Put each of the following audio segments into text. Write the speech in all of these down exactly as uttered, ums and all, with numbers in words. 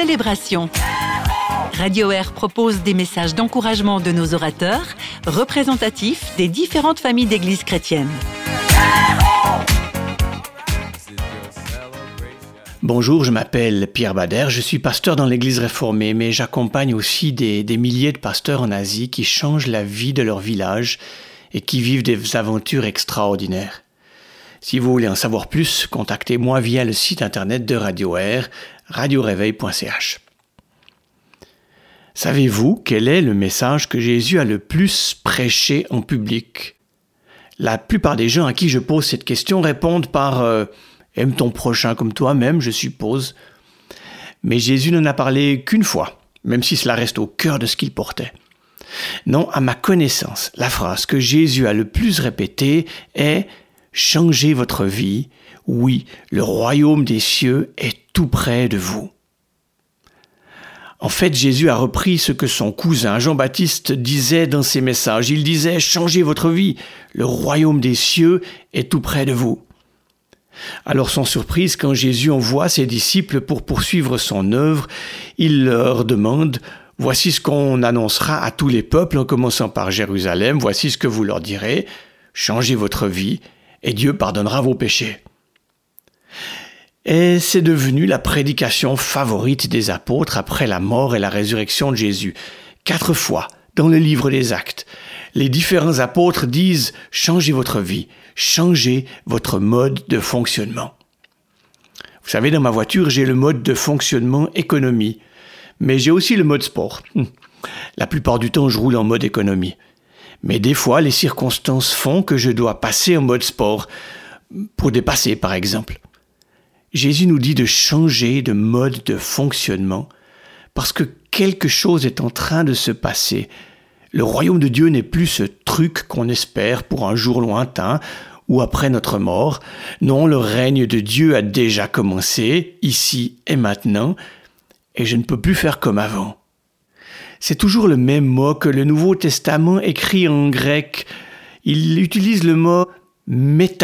célébration. Radio Air propose des messages d'encouragement de nos orateurs, représentatifs des différentes familles d'églises chrétiennes. Bonjour, je m'appelle Pierre Bader, je suis pasteur dans l'Église réformée, mais j'accompagne aussi des, des milliers de pasteurs en Asie qui changent la vie de leur village et qui vivent des aventures extraordinaires. Si vous voulez en savoir plus, contactez-moi via le site internet de Radio Air, radio réveil point c h. Savez-vous quel est le message que Jésus a le plus prêché en public? La plupart des gens à qui je pose cette question répondent par euh, « Aime ton prochain comme toi-même, je suppose ». Mais Jésus n'en a parlé qu'une fois, même si cela reste au cœur de ce qu'il portait. Non, à ma connaissance, la phrase que Jésus a le plus répétée est « Changez votre vie, oui, le royaume des cieux est tout près de vous ». En fait, Jésus a repris ce que son cousin Jean-Baptiste disait dans ses messages. Il disait « Changez votre vie, le royaume des cieux est tout près de vous ». Alors sans surprise, quand Jésus envoie ses disciples pour poursuivre son œuvre, il leur demande « Voici ce qu'on annoncera à tous les peuples en commençant par Jérusalem, voici ce que vous leur direz, changez votre vie et Dieu pardonnera vos péchés ». Et c'est devenu la prédication favorite des apôtres après la mort et la résurrection de Jésus. Quatre fois, dans le livre des Actes, les différents apôtres disent « Changez votre vie, changez votre mode de fonctionnement ». Vous savez, dans ma voiture, j'ai le mode de fonctionnement économie, mais j'ai aussi le mode sport. La plupart du temps, je roule en mode économie. Mais des fois, les circonstances font que je dois passer en mode sport, pour dépasser par exemple. Jésus nous dit de changer de mode de fonctionnement parce que quelque chose est en train de se passer. Le royaume de Dieu n'est plus ce truc qu'on espère pour un jour lointain ou après notre mort. Non, le règne de Dieu a déjà commencé, ici et maintenant, et je ne peux plus faire comme avant. C'est toujours le même mot que le Nouveau Testament écrit en grec. Il utilise le mot « métanoïa »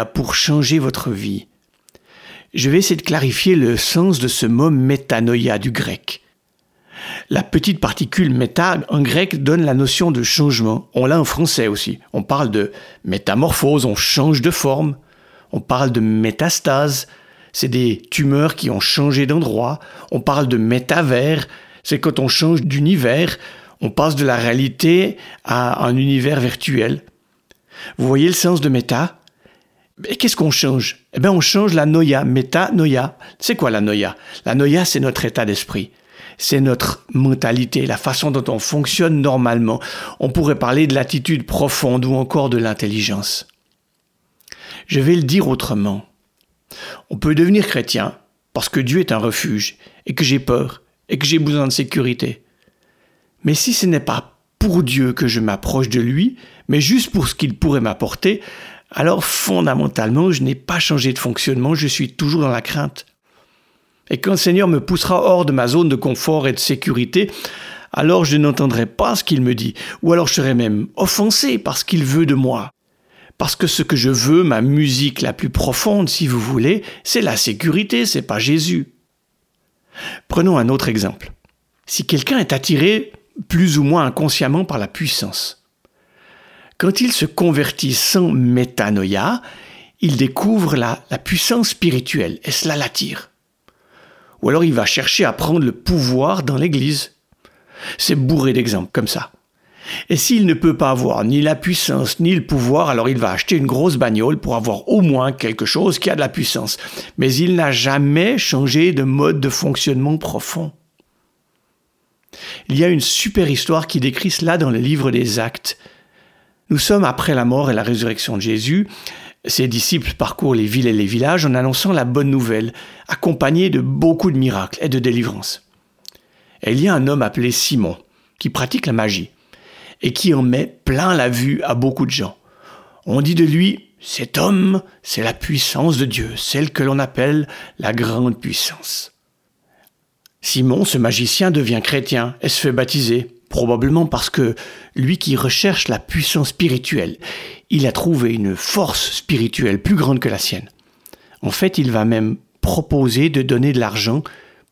pour changer votre vie. Je vais essayer de clarifier le sens de ce mot « métanoïa » du grec. La petite particule « méta » en grec donne la notion de changement. On l'a en français aussi. On parle de métamorphose, on change de forme. On parle de métastase, c'est des tumeurs qui ont changé d'endroit. On parle de métavers, c'est quand on change d'univers. On passe de la réalité à un univers virtuel. Vous voyez le sens de méta ? Et qu'est-ce qu'on change? Eh bien, on change la noïa, métanoïa. C'est quoi la noïa? La noïa, c'est notre état d'esprit. C'est notre mentalité, la façon dont on fonctionne normalement. On pourrait parler de l'attitude profonde ou encore de l'intelligence. Je vais le dire autrement. On peut devenir chrétien parce que Dieu est un refuge et que j'ai peur et que j'ai besoin de sécurité. Mais si ce n'est pas pour Dieu que je m'approche de lui, mais juste pour ce qu'il pourrait m'apporter, alors fondamentalement, je n'ai pas changé de fonctionnement, je suis toujours dans la crainte. Et quand le Seigneur me poussera hors de ma zone de confort et de sécurité, alors je n'entendrai pas ce qu'il me dit, ou alors je serai même offensé par ce qu'il veut de moi. Parce que ce que je veux, ma musique la plus profonde, si vous voulez, c'est la sécurité, c'est pas Jésus. Prenons un autre exemple. Si quelqu'un est attiré plus ou moins inconsciemment par la puissance, quand il se convertit sans métanoïa, il découvre la, la puissance spirituelle et cela l'attire. Ou alors il va chercher à prendre le pouvoir dans l'Église. C'est bourré d'exemples comme ça. Et s'il ne peut pas avoir ni la puissance ni le pouvoir, alors il va acheter une grosse bagnole pour avoir au moins quelque chose qui a de la puissance. Mais il n'a jamais changé de mode de fonctionnement profond. Il y a une super histoire qui décrit cela dans le livre des Actes. Nous sommes après la mort et la résurrection de Jésus. Ses disciples parcourent les villes et les villages en annonçant la bonne nouvelle, accompagnés de beaucoup de miracles et de délivrances. Et il y a un homme appelé Simon, qui pratique la magie, et qui en met plein la vue à beaucoup de gens. On dit de lui, cet homme, c'est la puissance de Dieu, celle que l'on appelle la grande puissance. Simon, ce magicien, devient chrétien et se fait baptiser. Probablement parce que lui qui recherche la puissance spirituelle, il a trouvé une force spirituelle plus grande que la sienne. En fait, il va même proposer de donner de l'argent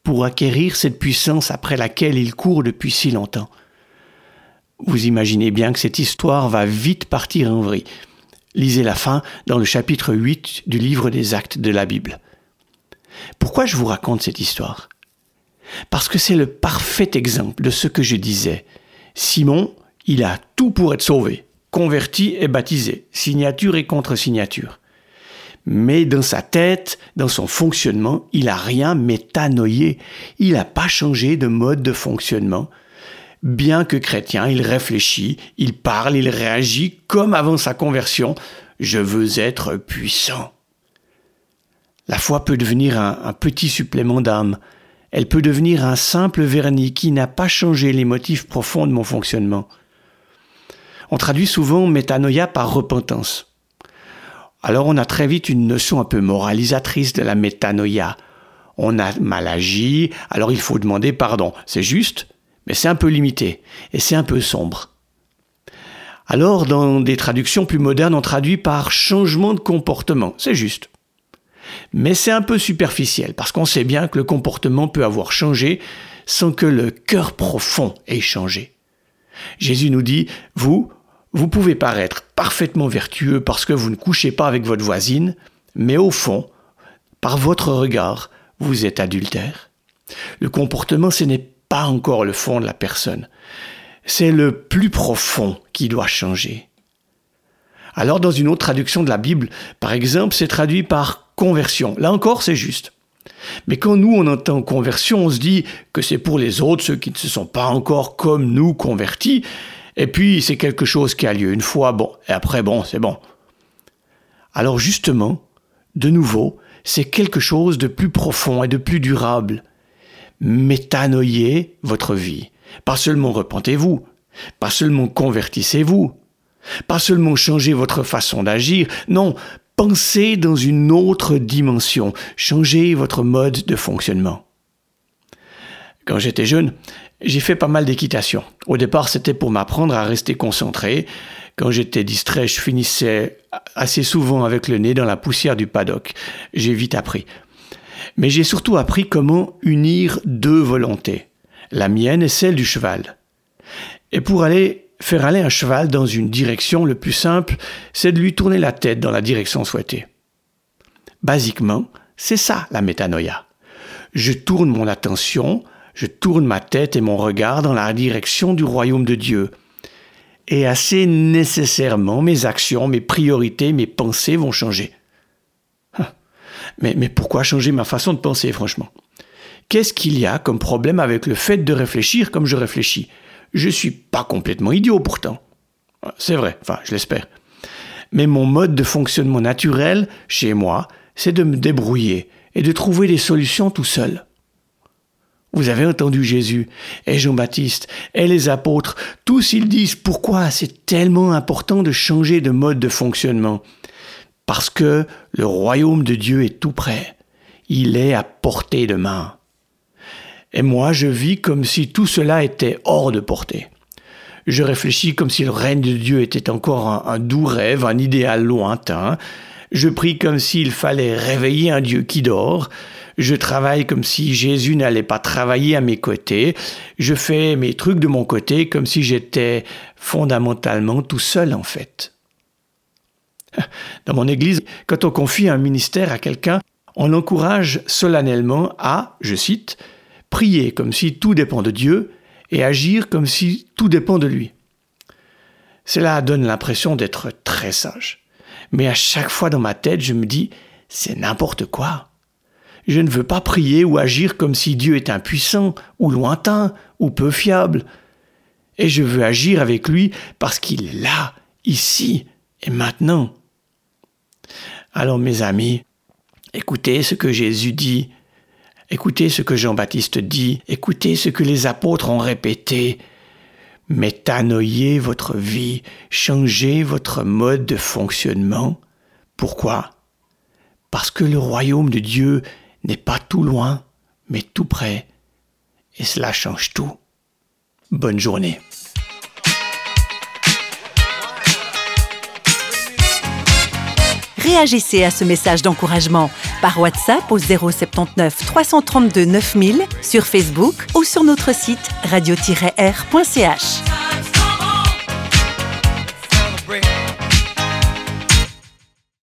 pour acquérir cette puissance après laquelle il court depuis si longtemps. Vous imaginez bien que cette histoire va vite partir en vrille. Lisez la fin dans le chapitre huit du livre des Actes de la Bible. Pourquoi je vous raconte cette histoire ? Parce que c'est le parfait exemple de ce que je disais. Simon, il a tout pour être sauvé, converti et baptisé, signature et contre-signature. Mais dans sa tête, dans son fonctionnement, il n'a rien métanoïé. Il n'a pas changé de mode de fonctionnement. Bien que chrétien, il réfléchit, il parle, il réagit comme avant sa conversion. Je veux être puissant. La foi peut devenir un, un petit supplément d'âme. Elle peut devenir un simple vernis qui n'a pas changé les motifs profonds de mon fonctionnement. On traduit souvent métanoïa par repentance. Alors on a très vite une notion un peu moralisatrice de la métanoïa. On a mal agi, alors il faut demander pardon. C'est juste, mais c'est un peu limité et c'est un peu sombre. Alors dans des traductions plus modernes, on traduit par changement de comportement. C'est juste. Mais c'est un peu superficiel parce qu'on sait bien que le comportement peut avoir changé sans que le cœur profond ait changé. Jésus nous dit, vous, vous pouvez paraître parfaitement vertueux parce que vous ne couchez pas avec votre voisine, mais au fond, par votre regard, vous êtes adultère. Le comportement, ce n'est pas encore le fond de la personne. C'est le plus profond qui doit changer. Alors, dans une autre traduction de la Bible, par exemple, c'est traduit par conversion. Là encore, c'est juste. Mais quand nous, on entend conversion, on se dit que c'est pour les autres, ceux qui ne se sont pas encore comme nous convertis, et puis c'est quelque chose qui a lieu une fois, bon, et après, bon, c'est bon. Alors justement, de nouveau, c'est quelque chose de plus profond et de plus durable. Métanoïez votre vie. Pas seulement repentez-vous, pas seulement convertissez-vous, pas seulement changez votre façon d'agir, non, pensez dans une autre dimension, changez votre mode de fonctionnement. Quand j'étais jeune, j'ai fait pas mal d'équitation. Au départ, c'était pour m'apprendre à rester concentré. Quand j'étais distrait, je finissais assez souvent avec le nez dans la poussière du paddock. J'ai vite appris. Mais j'ai surtout appris comment unir deux volontés, la mienne et celle du cheval. Et pour aller faire aller un cheval dans une direction, le plus simple, c'est de lui tourner la tête dans la direction souhaitée. Basiquement, c'est ça la métanoïa. Je tourne mon attention, je tourne ma tête et mon regard dans la direction du royaume de Dieu. Et assez nécessairement, mes actions, mes priorités, mes pensées vont changer. Mais, mais pourquoi changer ma façon de penser, franchement ? Qu'est-ce qu'il y a comme problème avec le fait de réfléchir comme je réfléchis ? Je ne suis pas complètement idiot pourtant. C'est vrai, enfin, je l'espère. Mais mon mode de fonctionnement naturel, chez moi, c'est de me débrouiller et de trouver des solutions tout seul. Vous avez entendu Jésus et Jean-Baptiste et les apôtres, tous ils disent pourquoi c'est tellement important de changer de mode de fonctionnement. Parce que le royaume de Dieu est tout près. Il est à portée de main. Et moi, je vis comme si tout cela était hors de portée. Je réfléchis comme si le règne de Dieu était encore un, un doux rêve, un idéal lointain. Je prie comme s'il fallait réveiller un Dieu qui dort. Je travaille comme si Jésus n'allait pas travailler à mes côtés. Je fais mes trucs de mon côté comme si j'étais fondamentalement tout seul en fait. Dans mon église, quand on confie un ministère à quelqu'un, on l'encourage solennellement à, je cite, « prier comme si tout dépend de Dieu et agir comme si tout dépend de lui ». Cela donne l'impression d'être très sage. Mais à chaque fois dans ma tête, je me dis « c'est n'importe quoi ». Je ne veux pas prier ou agir comme si Dieu est impuissant ou lointain ou peu fiable. Et je veux agir avec lui parce qu'il est là, ici et maintenant. Alors mes amis, écoutez ce que Jésus dit, écoutez ce que Jean-Baptiste dit, écoutez ce que les apôtres ont répété. Métanoïez votre vie, changez votre mode de fonctionnement. Pourquoi ? Parce que le royaume de Dieu n'est pas tout loin, mais tout près. Et cela change tout. Bonne journée. réagissez à ce message d'encouragement par WhatsApp au zéro soixante-dix-neuf trois cent trente-deux neuf mille, sur Facebook ou sur notre site radio tiret r point c h.